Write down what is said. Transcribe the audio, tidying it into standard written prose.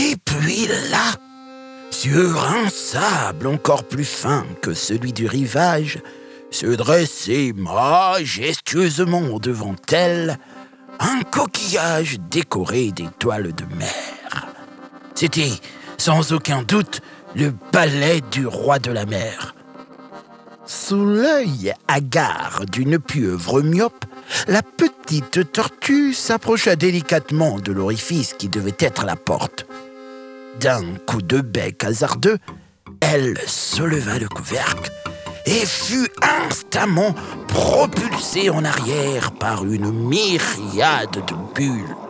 Et puis là, sur un sable encore plus fin que celui du rivage, se dressait majestueusement devant elle un coquillage décoré d'étoiles de mer. C'était, sans aucun doute, le palais du roi de la mer. Sous l'œil hagard d'une pieuvre myope, la petite tortue s'approcha délicatement de l'orifice qui devait être la porte. D'un coup de bec hasardeux, elle souleva le couvercle et fut instamment propulsée en arrière par une myriade de bulles.